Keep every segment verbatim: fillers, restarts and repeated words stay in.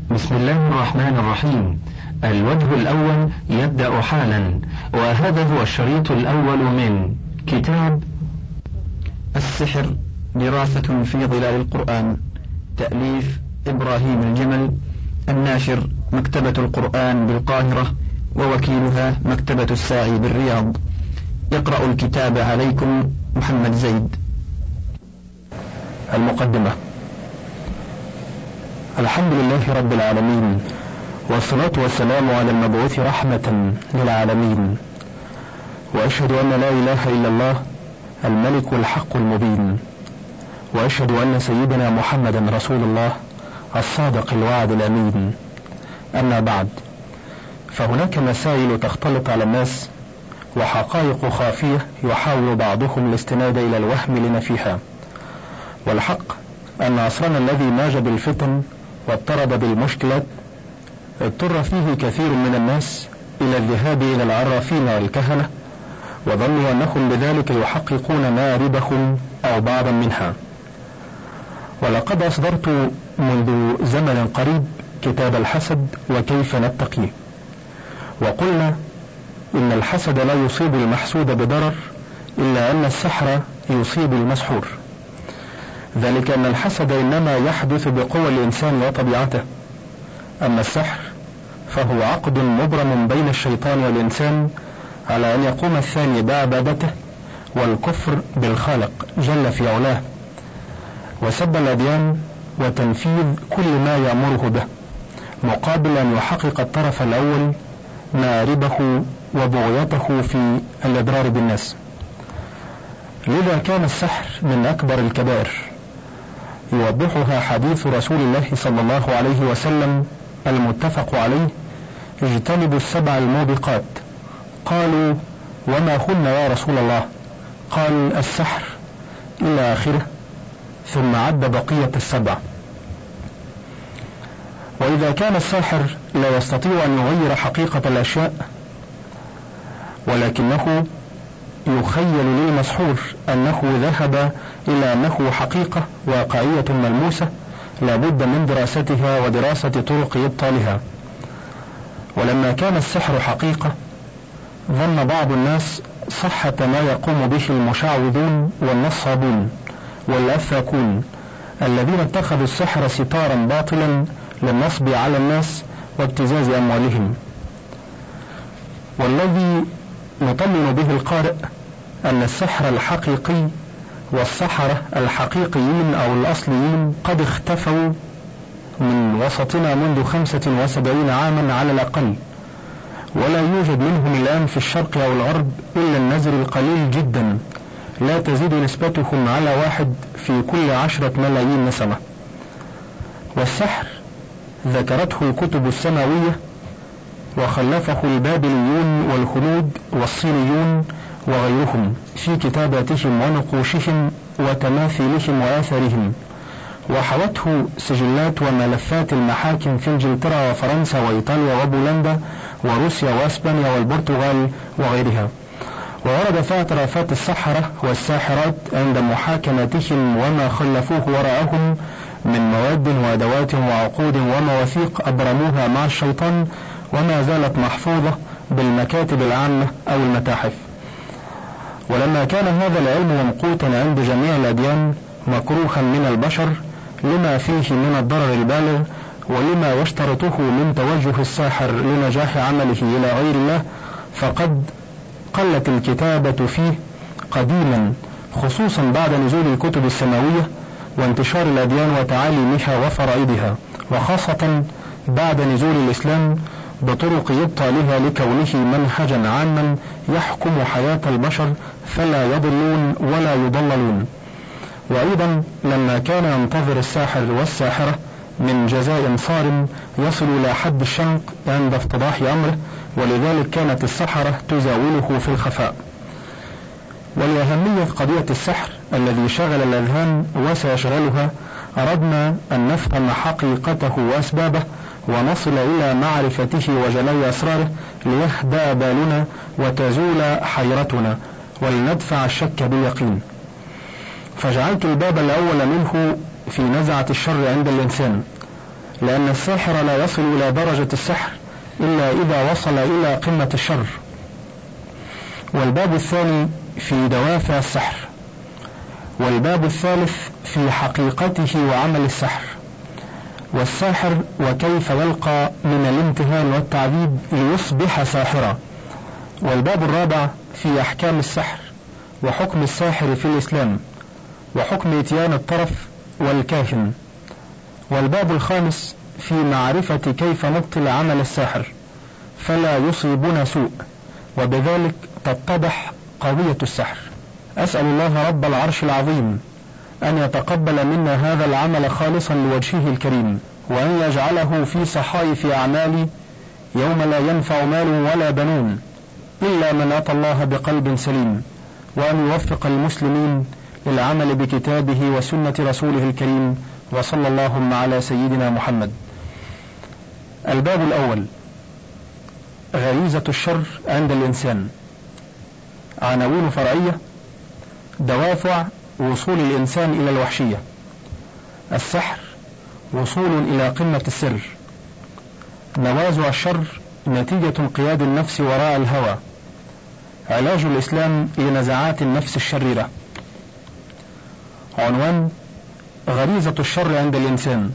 بسم الله الرحمن الرحيم. الوجه الأول يبدأ حالا، وهذا هو الشريط الأول من كتاب السحر دراسة في ظلال القرآن، تأليف إبراهيم الجمل، الناشر مكتبة القرآن بالقاهرة، ووكيلها مكتبة الساعي بالرياض. يقرأ الكتاب عليكم محمد زيد. المقدمة. الحمد لله رب العالمين، والصلاة والسلام على المبعوث رحمة للعالمين، وأشهد أن لا إله إلا الله الملك الحق المبين، وأشهد أن سيدنا محمدا رسول الله الصادق الوعد الأمين. أما بعد، فهناك مسائل تختلط على الناس وحقائق خافية يحاول بعضهم الاستناد إلى الوهم لنفيها، والحق أن عصرنا الذي ماج بالفتن واضطرب بالمشكلات اضطر فيه كثير من الناس إلى الذهاب إلى العرافين والكهنة، وظنوا أنهم بذلك يحققون مآربهم أو بعضا منها. ولقد أصدرت منذ زمن قريب كتاب الحسد وكيف نتقيه، وقلنا إن الحسد لا يصيب المحسود بضرر، إلا أن السحر يصيب المسحور، ذلك أن الحسد إنما يحدث بقوى الإنسان وطبيعته، أما السحر فهو عقد مبرم بين الشيطان والإنسان على أن يقوم الثاني بعبادته والكفر بالخالق جل في علاه، وسب الأديان وتنفيذ كل ما يأمره به، مقابل أن يحقق الطرف الأول مآربه وبغيته في الإضرار بالناس. لذا كان السحر من أكبر الكبائر، يوضحها حديث رسول الله صلى الله عليه وسلم المتفق عليه: اجتنبوا السبع الموبقات. قالوا: وما هن يا رسول الله؟ قال: السحر إلى آخره، ثم عد بقية السبع. وإذا كان الساحر لا يستطيع أن يغير حقيقة الأشياء، ولكنه يخيل للمسحور أنه ذهب إلى أنه حقيقة واقعية ملموسة لابد من دراستها ودراسة طرق إبطالها. ولما كان السحر حقيقة، ظن بعض الناس صحة ما يقوم به المشعوذون والنصابون والأفاكون الذين اتخذوا السحر ستارا باطلا للنصب على الناس وابتزاز أموالهم. والذي نطمن به القارئ أن السحر الحقيقي والسحرة الحقيقيين أو الأصليين قد اختفوا من وسطنا منذ خمسة وسبعين عاما على الأقل، ولا يوجد منهم الآن في الشرق أو الغرب إلا النزر القليل جدا، لا تزيد نسبتهم على واحد في كل عشرة ملايين نسمة. والسحر ذكرته الكتب السماوية وخلفه البابليون والهنود والصينيون وغيرهم في كتاباتهم ونقوشهم وتماثيلهم وآثارهم، وحوته سجلات وملفات المحاكم في انجلترا وفرنسا وإيطاليا وبولندا وروسيا واسبانيا والبرتغال وغيرها. وورد فيها اعترافات السحرة والساحرات عند محاكمتهم وما خلفوه وراءهم من مواد وأدوات وعقود ومواثيق أبرموها مع الشيطان، وما زالت محفوظة بالمكاتب العامة أو المتاحف. ولما كان هذا العلم ممقوتا عند جميع الأديان مكروها من البشر لما فيه من الضرر البالغ ولما يشترطه من توجه الساحر لنجاح عمله إلى غير الله، فقد قلت الكتابة فيه قديما، خصوصا بعد نزول الكتب السماوية وانتشار الأديان وتعاليمها وفرائضها، وخاصة بعد نزول الإسلام بطرق إبطالها لكونه منهجا عاما يحكم حياة البشر فلا يضلون ولا يضللون. وأيضا لما كان ينتظر الساحر والساحرة من جزاء صارم يصل إلى حد الشنق عند افتضاح أمره، ولذلك كانت السحرة تزاوله في الخفاء. ولأهمية قضية السحر الذي شغل الأذهان وسيشغلها، أردنا أن نفهم حقيقته وأسبابه ونصل إلى معرفته وجلاء أسراره ليهدأ بالنا وتزول حيرتنا ولندفع الشك باليقين. فجعلت الباب الأول منه في نزعة الشر عند الإنسان، لأن الساحر لا يصل إلى درجة السحر إلا إذا وصل إلى قمة الشر. والباب الثاني في دوافع السحر. والباب الثالث في حقيقته وعمل السحر والساحر وكيف يلقى من الامتهان والتعذيب ليصبح ساحرا. والباب الرابع في أحكام السحر وحكم الساحر في الإسلام وحكم إتيان الطرف والكاهن. والباب الخامس في معرفة كيف نبطل عمل الساحر فلا يصيبنا سوء، وبذلك تتضح قضية السحر. أسأل الله رب العرش العظيم أن يتقبل منا هذا العمل خالصا لوجهه الكريم، وأن يجعله في صحائف أعمالي يوم لا ينفع مال ولا بنون إلا من أتى الله بقلب سليم، وأن يوفق المسلمين للعمل بكتابه وسنة رسوله الكريم، وصلى اللهم على سيدنا محمد. الباب الأول: غريزة الشر عند الإنسان. عناوين فرعية: دوافع وصول الإنسان إلى الوحشية، السحر وصول إلى قمة السر، نوازع الشر نتيجة انقياد النفس وراء الهوى، علاج الإسلام لنزعات النفس الشريرة. عنوان: غريزة الشر عند الإنسان.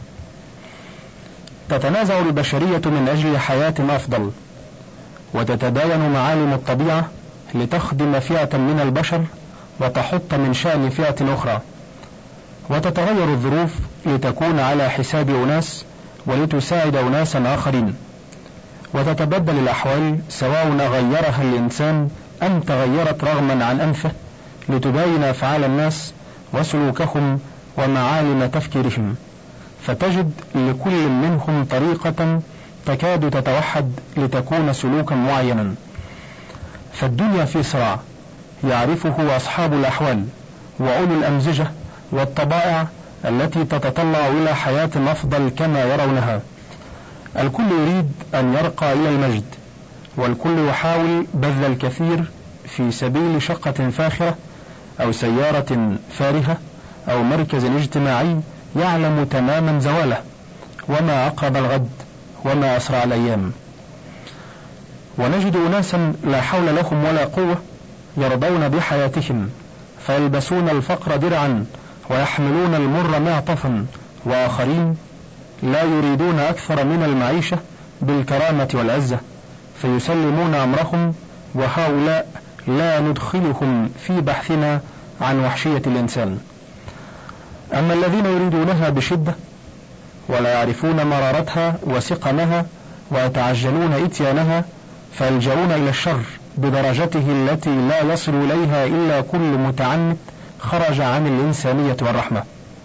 تتنازع البشرية من أجل حياة أفضل، وتتباين معالم الطبيعة لتخدم فئة من البشر وتحط من شأن فئة أخرى، وتتغير الظروف لتكون على حساب أناس ولتساعد أناسا آخرين، وتتبدل الأحوال سواء غيرها الإنسان أم تغيرت رغما عن أنفه لتباين أفعال الناس وسلوكهم ومعالم تفكيرهم، فتجد لكل منهم طريقة تكاد تتوحد لتكون سلوكا معينا. فالدنيا في صراع يعرفه أصحاب الأحوال وأولو الأمزجة والطبائع التي تتطلع إلى حياة أفضل كما يرونها. الكل يريد أن يرقى إلى المجد، والكل يحاول بذل الكثير في سبيل شقة فاخرة أو سيارة فارهة أو مركز اجتماعي يعلم تماما زواله، وما أقرب الغد وما أسرع الأيام. ونجد أناسا لا حول لهم ولا قوة يرضون بحياتهم فيلبسون الفقر درعا ويحملون المر معطفا، وآخرين لا يريدون أكثر من المعيشة بالكرامة والعزة فيسلمون أمرهم، وهؤلاء لا ندخلهم في بحثنا عن وحشية الإنسان. أما الذين يريدونها بشدة ولا يعرفون مرارتها وسقمها ويتعجلون إتيانها فيلجؤون إلى الشر بدرجته التي لا يصل إليها إلا كل متعنت خرج عن الإنسانية والرحمة.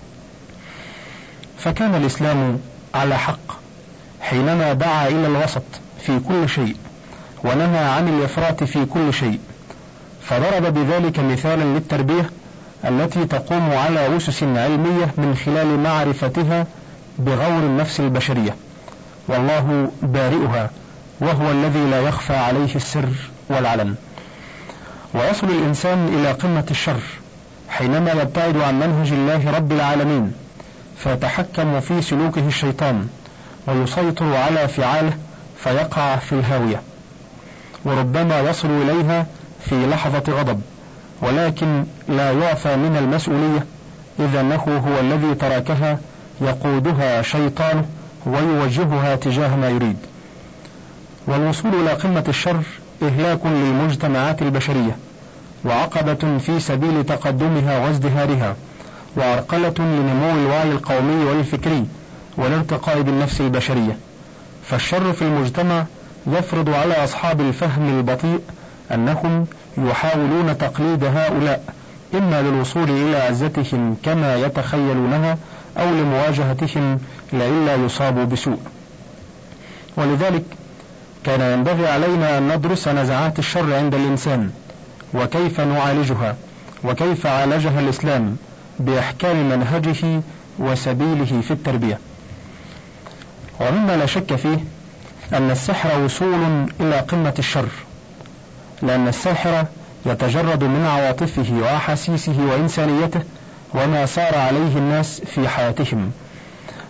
فكان الإسلام على حق حينما دعا إلى الوسط في كل شيء ونهى عن الإفراط في كل شيء، فضرب بذلك مثالا للتربية التي تقوم على أسس علمية من خلال معرفتها بغور النفس البشرية، والله بارئها وهو الذي لا يخفى عليه السر والعلن. ويصل الإنسان إلى قمة الشر حينما يبتعد عن منهج الله رب العالمين فيتحكم في سلوكه الشيطان ويسيطر على فعاله فيقع في الهاوية، وربما يصل إليها في لحظة غضب، ولكن لا يعفى من المسؤولية إذا أنه هو الذي تركها يقودها شيطانه ويوجهها تجاه ما يريد. والوصول إلى قمة الشر إهلاك للمجتمعات البشرية وعقبة في سبيل تقدمها وازدهارها، وعرقلة لنمو الوعي القومي والفكري والارتقاء بالنفس البشرية. فالشر في المجتمع يفرض على أصحاب الفهم البطيء أنهم يحاولون تقليد هؤلاء إما للوصول إلى عزتهم كما يتخيلونها أو لمواجهتهم لئلا يصابوا بسوء. ولذلك كان ينبغي علينا أن ندرس نزعات الشر عند الإنسان وكيف نعالجها، وكيف عالجها الإسلام بإحكام منهجه وسبيله في التربية. ومما لا شك فيه أن السحر وصول إلى قمة الشر، لأن الساحر يتجرد من عواطفه وأحاسيسه وإنسانيته وما سار عليه الناس في حياتهم،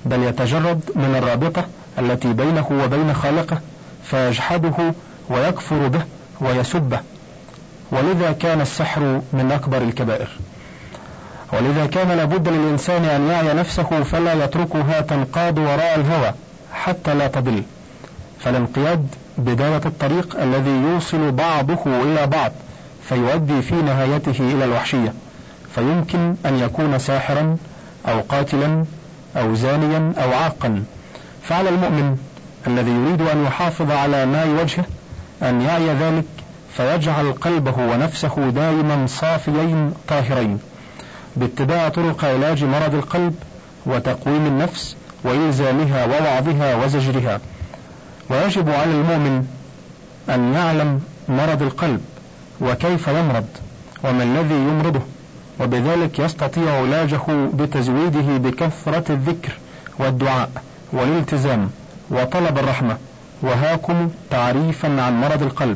بل يتجرد من الرابطة التي بينه وبين خالقه فيجحده ويكفر به ويسبه. ولذا كان السحر من أكبر الكبائر، ولذا كان لابد للإنسان أن يعي نفسه فلا يتركها تنقاد وراء الهوى حتى لا تضل، فالانقياد بداية الطريق الذي يوصل بعضه إلى بعض فيؤدي في نهايته إلى الوحشية، فيمكن أن يكون ساحرا أو قاتلا أو زانيا أو عاقا. فعلى المؤمن الذي يريد أن يحافظ على ماء وجهه أن يعي ذلك فيجعل قلبه ونفسه دائما صافيين طاهرين باتباع طرق علاج مرض القلب وتقويم النفس وإلزامها ووعظها وزجرها. ويجب على المؤمن أن يعلم مرض القلب وكيف يمرض وما الذي يمرضه، وبذلك يستطيع علاجه بتزويده بكثرة الذكر والدعاء والالتزام وطلب الرحمة. وهاكم تعريفا عن مرض القلب.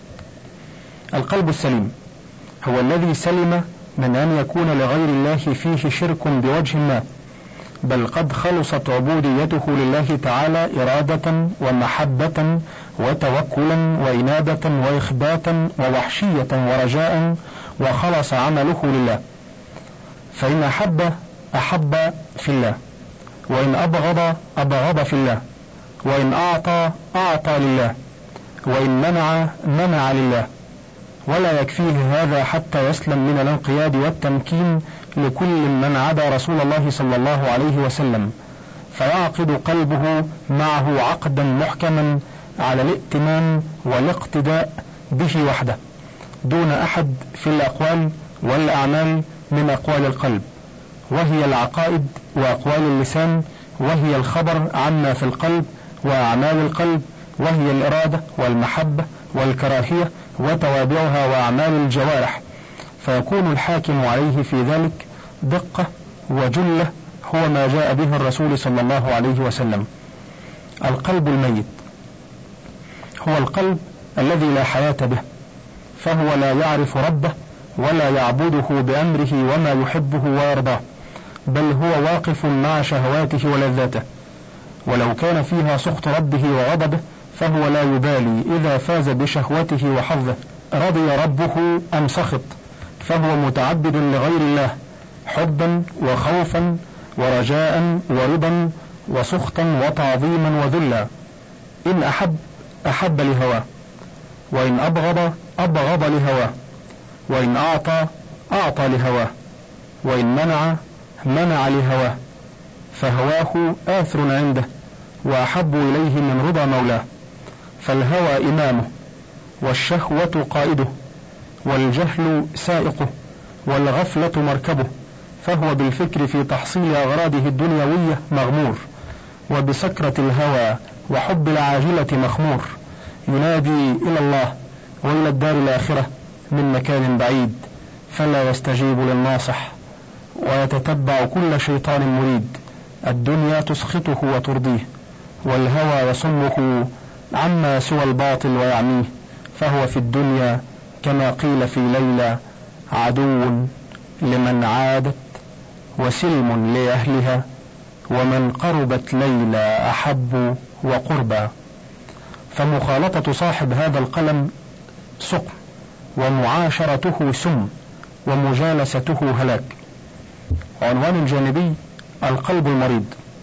القلب السليم هو الذي سلم من أن يكون لغير الله فيه شرك بوجه ما، بل قد خلصت عبوديته لله تعالى إرادة ومحبة وتوكلا وإنابة وإخباتا ووحشية ورجاء، وخلص عمله لله. فإن أحب أحب في الله، وإن أبغض أبغض في الله، وإن أعطى أعطى لله، وإن منع منع لله. ولا يكفيه هذا حتى يسلم من الانقياد والتمكين لكل من عدا رسول الله صلى الله عليه وسلم، فيعقد قلبه معه عقدا محكما على الائتمان والاقتداء به وحده دون أحد في الأقوال والأعمال من أقوال القلب، وهي العقائد وأقوال اللسان، وهي الخبر عما في القلب وأعمال القلب، وهي الإرادة والمحبة والكراهية وتوابعها وأعمال الجوارح. فيكون الحاكم عليه في ذلك دقة وجلة هو ما جاء به الرسول صلى الله عليه وسلم. القلب الميت هو القلب الذي لا حياة به، فهو لا يعرف ربه ولا يعبده بأمره وما يحبه ويرضاه، بل هو واقف مع شهواته ولذاته، ولو كان فيها سخط ربه وغضبه فهو لا يبالي إذا فاز بشهوته وحظه، رضي ربه أم سخط، فهو متعبد لغير الله حبا وخوفا ورجاء ورضا وسخطا وتعظيما وذلا. إن أحب أحب لهواه، وإن أبغض أبغض لهواه، وإن أعطى أعطى لهواه، وإن منع منع لهواه، فهواه آثر عنده وأحب إليه من رضا مولاه. فالهوى إمامه، والشهوة قائده، والجهل سائقه، والغفلة مركبه، فهو بالفكر في تحصيل أغراضه الدنيوية مغمور، وبسكرة الهوى وحب العاجلة مخمور، ينادي إلى الله وإلى الدار الآخرة من مكان بعيد، فلا يستجيب للناصح، ويتتبع كل شيطان مريد. الدنيا تسخطه وترضيه، والهوى يصمه عما سوى الباطل ويعميه، فهو في الدنيا كما قيل في ليلى عدو لمن عادت وسلم لأهلها، ومن قربت ليلى أحب وقربا. فمخالطة صاحب هذا القلم سقم، ومعاشرته سم، ومجالسته هلاك. عنوان الجانبي: القلب المريض.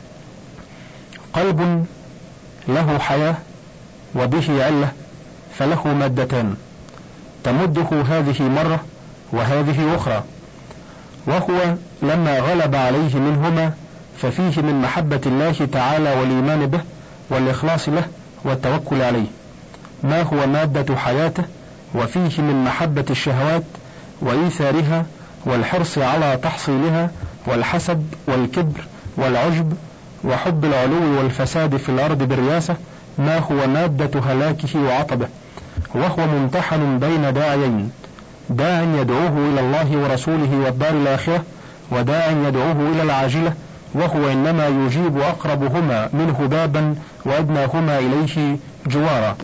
قلب له حياة وبه علة، فله مادتان تمده هذه مرة وهذه أخرى، وهو لما غلب عليه منهما ففيه من محبة الله تعالى والإيمان به والإخلاص له والتوكل عليه ما هو مادة حياته، وفيه من محبة الشهوات وإيثارها والحرص على تحصيلها والحسد والكبر والعجب وحب العلو والفساد في الأرض بالرياسة ما هو مادة هلاكه وعطبه. وهو ممتحن بين داعيين: داع يدعوه إلى الله ورسوله والدار الآخرة، وداع يدعوه إلى العاجلة، وهو إنما يجيب أقربهما منه بابا وأدناهما إليه جوارا.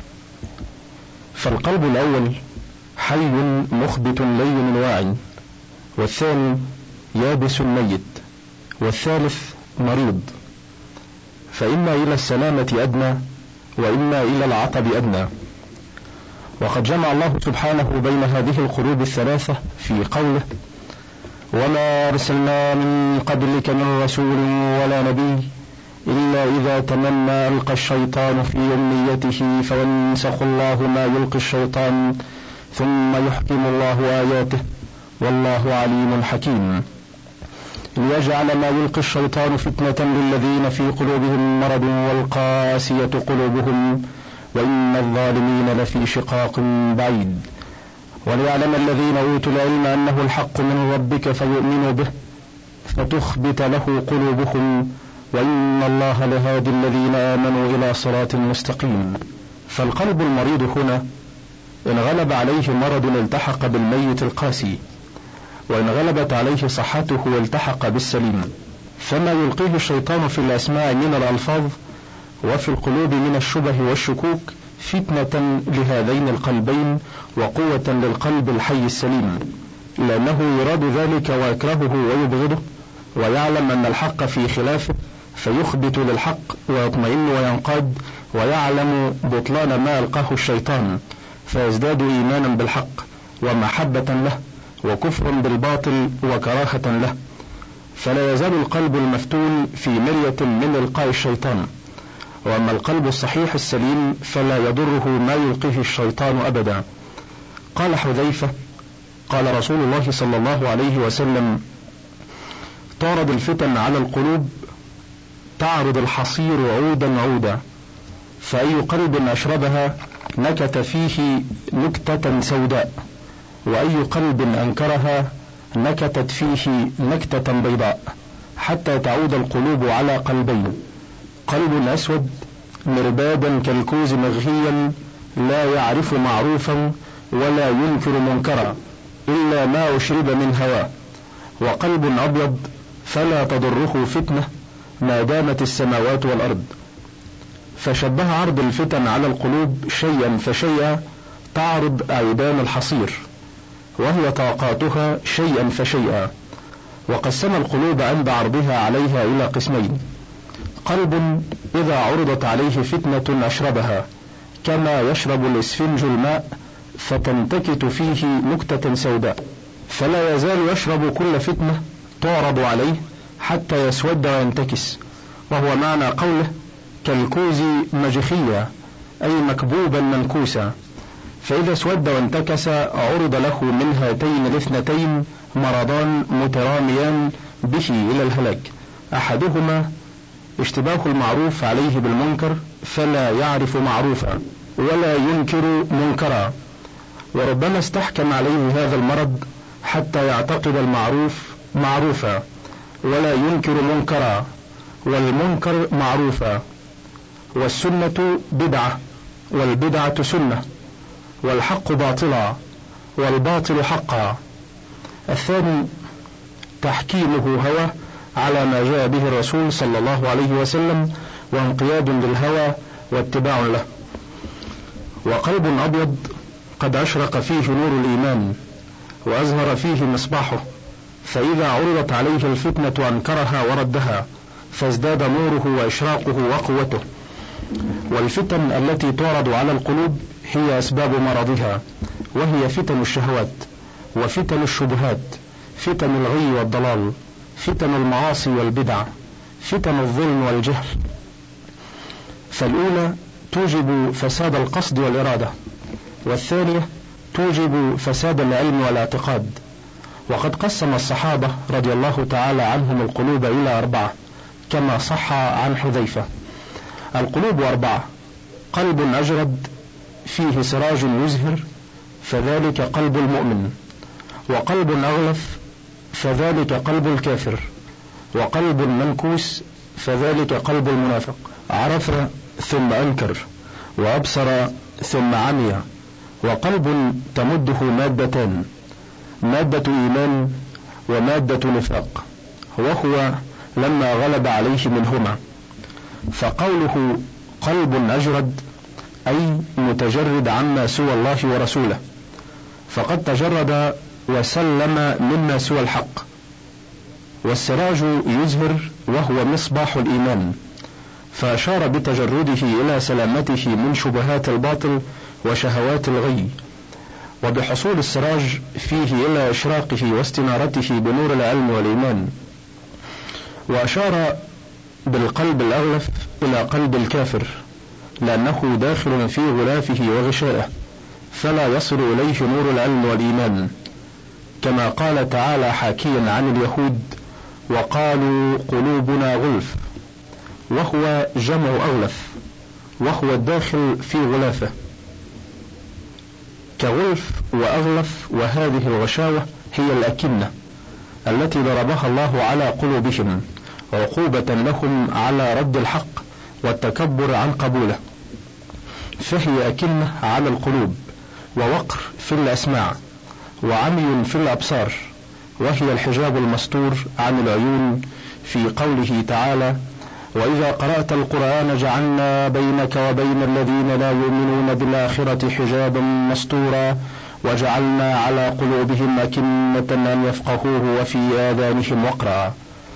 فالقلب الأول حي مخبت لين واعي، والثاني يابس ميت، والثالث مريض فإما إلى السلامة أدنى وإما إلى العطب أدنى. وقد جمع الله سبحانه بين هذه القلوب الثلاثة في قوله: وما أرسلنا من قبلك من رسول ولا نبي إلا إذا تمنى ألقى الشيطان في أمنيته فينسخ الله ما يلقي الشيطان ثم يحكم الله آياته والله عليم حكيم، ليجعل ما يلقي الشيطان فتنة للذين في قلوبهم مرض والقاسية قلوبهم وإن الظالمين لفي شقاق بعيد، وليعلم الذين أوتوا العلم أنه الحق من ربك فيؤمنوا به فتخبت له قلوبهم وإن الله لهادي الذين آمنوا إلى صراط مستقيم. فالقلب المريض هنا إن غلب عليه مرض التحق بالميت القاسي، وإن غلبت عليه صحته التحق بالسليم. فما يلقيه الشيطان في الأسماع من الألفاظ وفي القلوب من الشبه والشكوك فتنة لهذين القلبين وقوة للقلب الحي السليم، لأنه يراد ذلك ويكرهه ويبغضه ويعلم أن الحق في خلافه فيخبت للحق ويطمئن وينقاد، ويعلم بطلان ما ألقاه الشيطان فيزداد إيمانا بالحق ومحبة له وكفر بالباطل وكراهة له، فلا يزال القلب المفتون في مرية من إلقاء الشيطان. وأما القلب الصحيح السليم فلا يضره ما يلقيه الشيطان أبدا. قال حذيفة: قال رسول الله صلى الله عليه وسلم: تعرض الفتن على القلوب تعرض الحصير عودا عودا، فأي قلب أشربها نكت فيه نكتة سوداء، وأي قلب أنكرها نكتت فيه نكتة بيضاء، حتى تعود القلوب على قلبين: قلب أسود مربادا كالكوز مغهيا لا يعرف معروفا ولا ينكر منكرا إلا ما أشرب من هواه، وقلب أبيض فلا تضره فتنة ما دامت السماوات والأرض. فشبه عرض الفتن على القلوب شيئا فشيئا تعرض أعيدان الحصير، وهي طاقاتها شيئا فشيئا. وقسم القلوب عند عرضها عليها إلى قسمين: قلب إذا عرضت عليه فتنة أشربها كما يشرب الإسفنج الماء فتنتكت فيه نكتة سوداء، فلا يزال يشرب كل فتنة تعرض عليه حتى يسود وينتكس، وهو معنى قوله: كالكوز مجخيا، أي مكبوبا منكوسا. فإذا اسود وانتكس عرض له من هاتين الاثنتين مرضان متراميان به إلى الهلاك: أحدهما اشتباه المعروف عليه بالمنكر فلا يعرف معروفا ولا ينكر منكرا، وربما استحكم عليه هذا المرض حتى يعتقد المعروف معروفا ولا ينكر منكرا، والمنكر معروفا، والسنة بدعة والبدعة سنة، والحق باطلا والباطل حقا. الثاني تحكيمه هوى على ما جاء به الرسول صلى الله عليه وسلم وانقياد للهوى واتباع له. وقلب أبيض قد أشرق فيه نور الإيمان وأزهر فيه مصباحه، فإذا عرضت عليه الفتنة أنكرها وردها فازداد نوره وإشراقه وقوته. والفتن التي تعرض على القلوب هي أسباب مرضها، وهي فتن الشهوات وفتن الشبهات، فتن الغي والضلال، فتن المعاصي والبدع، فتن الظلم والجهل. فالأولى توجب فساد القصد والإرادة، والثانية توجب فساد العلم والاعتقاد. وقد قسم الصحابة رضي الله تعالى عنهم القلوب إلى أربعة كما صح عن حذيفة: القلوب أربعة: قلب أجرد فيه سراج يزهر فذلك قلب المؤمن، وقلب أغلف فذلك قلب الكافر، وقلب منكوس فذلك قلب المنافق. عرف ثم أنكر، وأبصر ثم عمي. وقلب تمده مادتان: مادة إيمان ومادة نفاق، وهو لما غلب عليه منهما. فقوله قلب أجرد أي متجرد عما سوى الله ورسوله، فقد تجرد وسلم مما سوى الحق. والسراج يزهر وهو مصباح الإيمان، فأشار بتجرده إلى سلامته من شبهات الباطل وشهوات الغي، وبحصول السراج فيه إلى إشراقه واستنارته بنور العلم والإيمان. وأشار بالقلب الأغلف إلى قلب الكافر، لأنه داخل في غلافه وغشائه، فلا يصل إليه نور العلم والإيمان، كما قال تعالى حاكيا عن اليهود: وقالوا قلوبنا غلف، وهو جمع أغلف، وهو الداخل في غلافه، كغلف وأغلف. وهذه الغشاوة هي الأكنة التي ضربها الله على قلوبهم عقوبة لهم على رد الحق والتكبر عن قبوله، فهي أكنة على القلوب، ووقر في الأسماع، وعمي في الأبصار، وهي الحجاب المستور عن العيون، في قوله تعالى: وإذا قرأت القرآن جعلنا بينك وبين الذين لا يؤمنون بالآخرة حجابا مستورا وجعلنا على قلوبهم أكنة أن يفقهوه وفي آذانهم وقرا.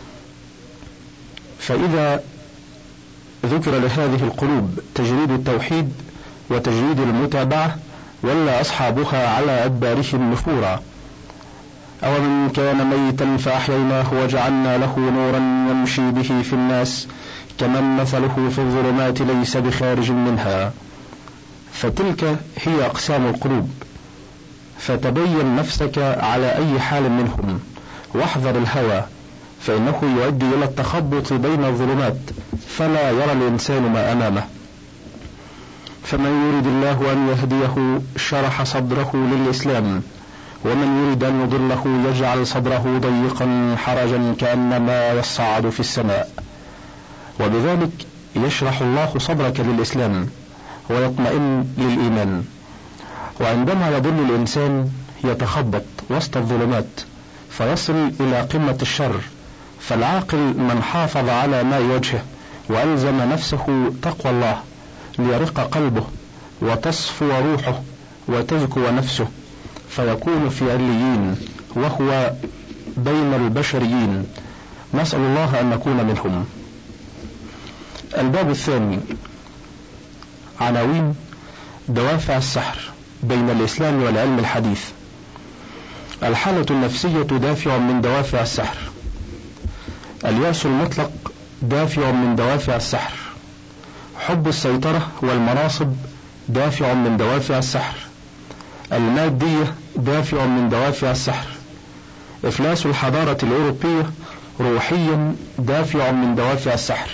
فإذا ذكر لهذه القلوب تجريد التوحيد وتجريد المتابعة، ولا أصحابها على أدبارهم نفورا. أومن كان ميتا فأحييناه وجعلنا له نورا يمشي به في الناس كمن مثله في الظلمات ليس بخارج منها. فتلك هي أقسام القلوب، فتبين نفسك على أي حال منهم، واحذر الهوى، فإنه يؤدي إلى التخبط بين الظلمات، فلا يرى الإنسان ما أمامه. فمن يريد الله أن يهديه شرح صدره للإسلام، ومن يريد أن يضله يجعل صدره ضيقا حرجا كأنما يصعد في السماء. وبذلك يشرح الله صدرك للإسلام ويطمئن للإيمان. وعندما يضل الإنسان يتخبط وسط الظلمات فيصل إلى قمة الشر. فالعاقل من حافظ على ماء وجهه وألزم نفسه تقوى الله ليرق قلبه وتصفو روحه وتزكو نفسه، فيكون في عليين وهو بين البشريين. نسأل الله أن نكون منهم. الباب الثاني: عناوين دوافع السحر بين الإسلام والعلم الحديث. الحالة النفسية دافع من دوافع السحر. اليأس المطلق دافع من دوافع السحر. حب السيطرة والمناصب دافع من دوافع السحر. المادية دافع من دوافع السحر. إفلاس الحضارة الأوروبية روحيا دافع من دوافع السحر.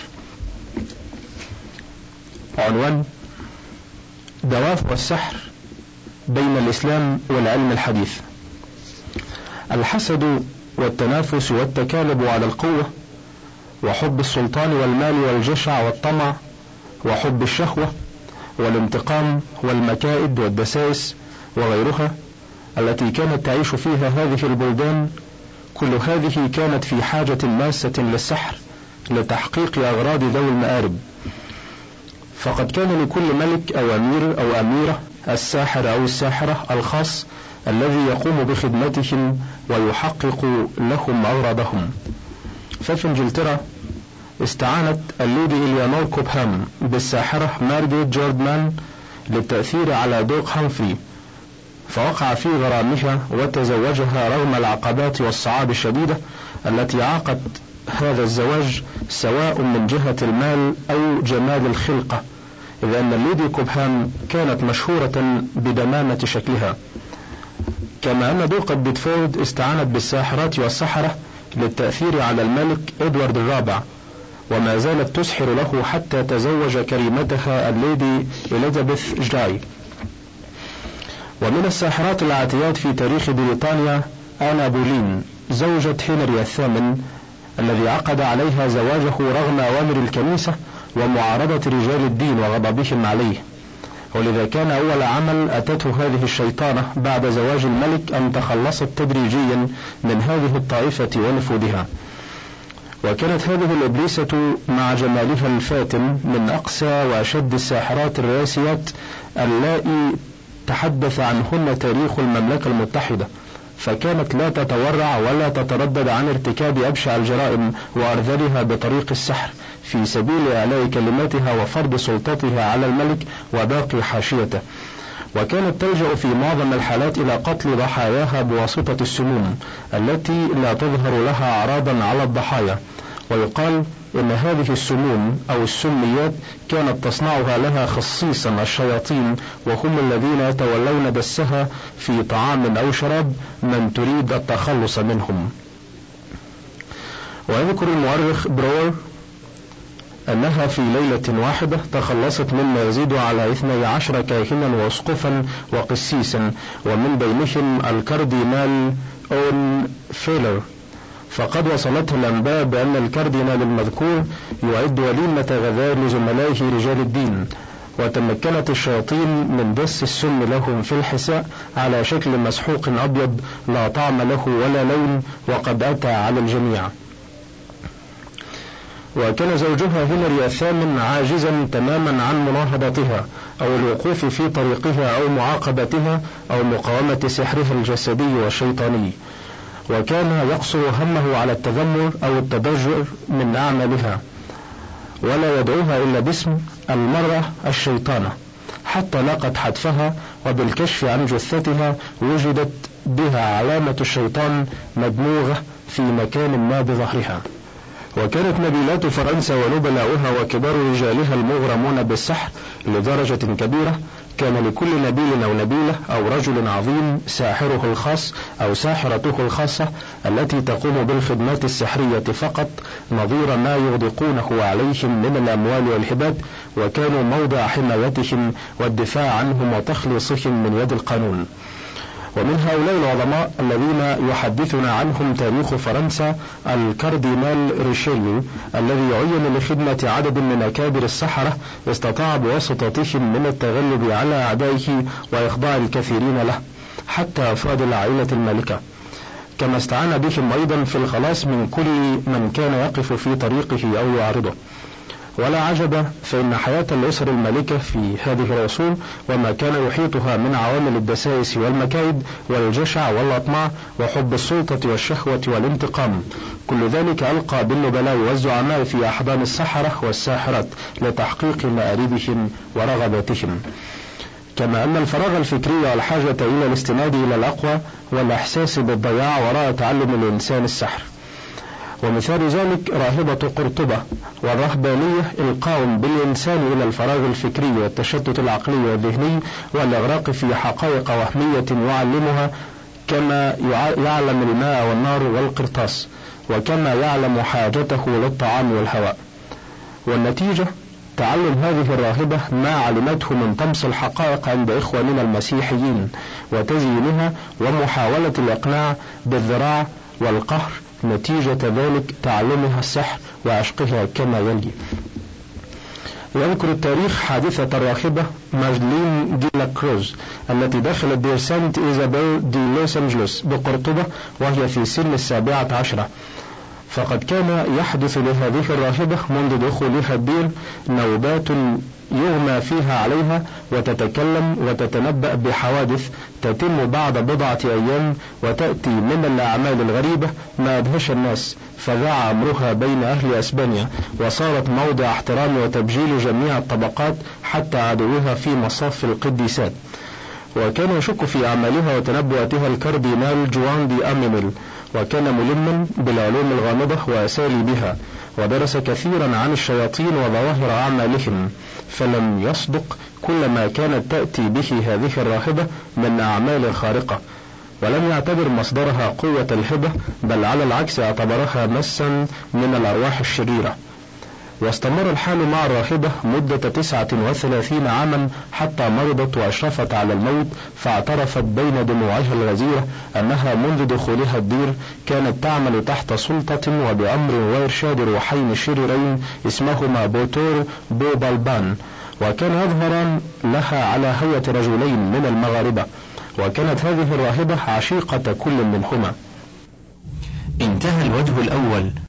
عنوان: دوافع السحر بين الإسلام والعلم الحديث. الحسد والتنافس والتكالب على القوة، وحب السلطان والمال والجشع والطمع، وحب الشهوة والانتقام والمكائد والدسائس وغيرها التي كانت تعيش فيها هذه البلدان، كل هذه كانت في حاجة ماسة للسحر لتحقيق أغراض ذوي المآرب. فقد كان لكل ملك أو أمير أو أميرة الساحر أو الساحرة الخاص الذي يقوم بخدمتهم ويحقق لهم أغراضهم. ففي انجلترا استعانت الليدي إليانور كوبهام بالساحرة مارغريت جوردمان للتأثير على دوق هامفري، فوقع في غرامها وتزوجها رغم العقبات والصعاب الشديدة التي عاقت هذا الزواج، سواء من جهة المال أو جمال الخلقة، إذ أن الليدي كوبهام كانت مشهورة بدمامة شكلها. كما أن دوقة بيدفورد استعانت بالساحرات والسحرة للتأثير على الملك إدوارد الرابع، وما زالت تسحر له حتى تزوج كريمتها الليدي إليزابيث جاي. ومن الساحرات العاتيات في تاريخ بريطانيا آنا بولين زوجة هنري الثامن، الذي عقد عليها زواجه رغم أوامر الكنيسة ومعارضة رجال الدين وغضبهم عليه. ولذا كان أول عمل أتته هذه الشيطانة بعد زواج الملك أن تخلصت تدريجيا من هذه الطائفة ونفوذها. وكانت هذه الإبليسة مع جمالها الفاتن من أقسى وأشد الساحرات الراسيات اللائي تحدث عنهن تاريخ المملكة المتحدة، فكانت لا تتورع ولا تتردد عن ارتكاب أبشع الجرائم وأرذلها بطريق السحر في سبيل إعلاء كلماتها وفرض سلطتها على الملك وباقي حاشيته، وكانت تلجأ في معظم الحالات إلى قتل ضحاياها بواسطة السموم التي لا تظهر لها أعراضا على الضحايا. ويقال إن هذه السموم أو السميات كانت تصنعها لها خصيصا الشياطين، وهم الذين يتولون دسها في طعام أو شراب من تريد التخلص منهم. ويذكر المؤرخ برور أنها في ليلة واحدة تخلصت مما يزيد على اثني عشر كاهنا واسقفا وقسيسا، ومن بينهم الكاردينال أون فيلر، فقد وصلته الأنباء بأن الكاردينال المذكور يعد وليمة غذاء لزملائه رجال الدين، وتمكنت الشياطين من دس السم لهم في الحساء على شكل مسحوق أبيض لا طعم له ولا لون، وقد أتى على الجميع. وكان زوجها هنري الثامن عاجزا تماما عن مناهضتها أو الوقوف في طريقها أو معاقبتها أو مقاومة سحرها الجسدي والشيطاني، وكان يقصر همه على التذمر أو التضجر من أعمالها، ولا يدعوها إلا باسم المرأة الشيطانة، حتى لاقت حتفها، وبالكشف عن جثتها وجدت بها علامة الشيطان مدموغة في مكان ما بظهرها. وكانت نبيلات فرنسا ونبلاؤها وكبار رجالها المغرمون بالسحر لدرجة كبيرة، كان لكل نبيل أو نبيلة أو رجل عظيم ساحره الخاص أو ساحرته الخاصة التي تقوم بالخدمات السحرية فقط، نظير ما يغدقونه عليهم من الأموال والهبات، وكانوا موضع حمايتهم والدفاع عنهم وتخليصهم من يد القانون. ومن هؤلاء العظماء الذين يحدثنا عنهم تاريخ فرنسا الكاردينال ريشيليو، الذي عين لخدمة عدد من أكابر السحرة استطاع بواسطتهم من التغلب على أعدائه وإخضاع الكثيرين له حتى أفراد العائلة المالكة، كما استعان بهم أيضا في الخلاص من كل من كان يقف في طريقه أو يعارضه. ولا عجب، فإن حياة الأسر المالكة في هذه العصور وما كان يحيطها من عوامل الدسائس والمكايد والجشع والأطماع وحب السلطة والشهوة والانتقام، كل ذلك ألقى بالنبلاء والزعماء في أحضان السحرة والساحرات لتحقيق مآربهم ورغباتهم. كما أن الفراغ الفكري والحاجة إلى الاستناد إلى الأقوى والإحساس بالضياع وراء تعلم الإنسان السحر. ومثال ذلك راهبة قرطبة والرهبانية إلقاء بالإنسان إلى الفراغ الفكري والتشتت العقلي والذهني والإغراق في حقائق وهمية يعلمها كما يعلم الماء والنار والقرطاس، وكما يعلم حاجته للطعام والهواء. والنتيجة تعلم هذه الراهبة ما علمته من طمس الحقائق عند إخواننا المسيحيين وتزيينها ومحاولة الإقناع بالذراع والقهر، نتيجة ذلك تعلمها السحر وعشقها كما يلي. ويذكر التاريخ حادثة الراهبة ماجلين دي لا كروز التي دخلت دير سانت إيزابيل دي لوس أنجلوس بقرطبة وهي في سن السابعة عشرة، فقد كان يحدث لهذه الراهبة منذ دخولها الدير نوبات يغمى فيها عليها وتتكلم وتتنبأ بحوادث تتم بعد بضعة أيام، وتأتي من الأعمال الغريبة ما أدهش الناس، فذاع أمرها بين أهل أسبانيا وصارت موضع احترام وتبجيل جميع الطبقات حتى عدوها في مصاف القديسات. وكان يشك في أعمالها وتنبؤاتها الكاردينال جوان دي أمينيل، وكان ملما بالعلوم الغامضة وأساليبها، ودرس كثيرا عن الشياطين وظواهر أعمالهم، فلم يصدق كل ما كانت تأتي به هذه الراهبة من أعمال خارقة، ولم يعتبر مصدرها قوة الهبة، بل على العكس اعتبرها مسا من الأرواح الشريرة. واستمر الحال مع الراهبة مدة تسعة وثلاثين عاما حتى مرضت وأشرفت على الموت، فاعترفت بين دموعها الغزيرة أنها منذ دخولها الدير كانت تعمل تحت سلطة وبأمر وإرشاد روحين شريرين اسمهما بوتور بوبالبان، وكان يظهران لها على هيئة رجلين من المغاربة، وكانت هذه الراهبة عشيقة كل منهما. انتهى الوجه الأول.